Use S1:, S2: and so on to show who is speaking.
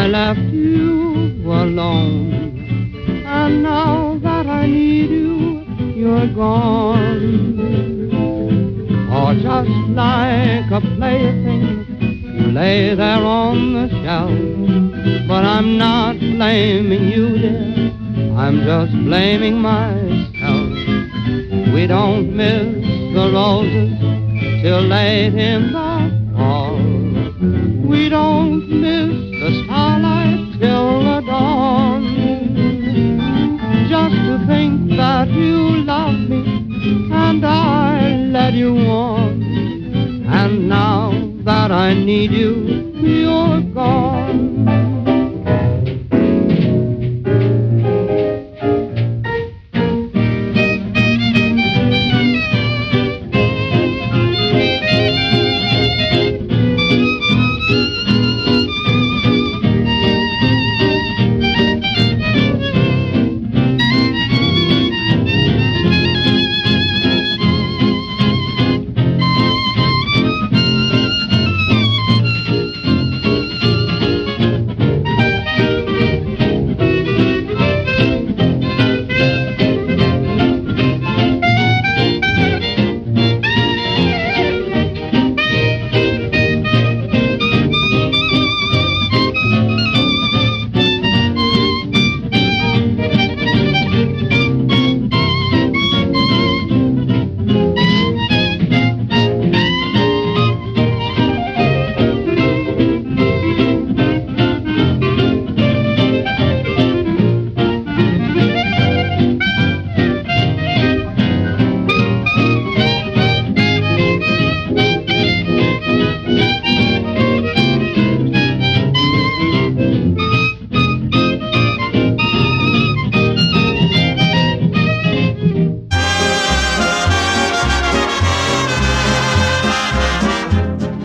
S1: I left you alone, and now that I need you, you're gone. Oh, just like a plaything, you lay there on the shelf. But I'm not blaming you, dear, I'm just blaming myself. We don't miss the roses till late in the fall. We don't miss the starlight till the dawn. Just to think that you love me and I led you on. And now that I need you,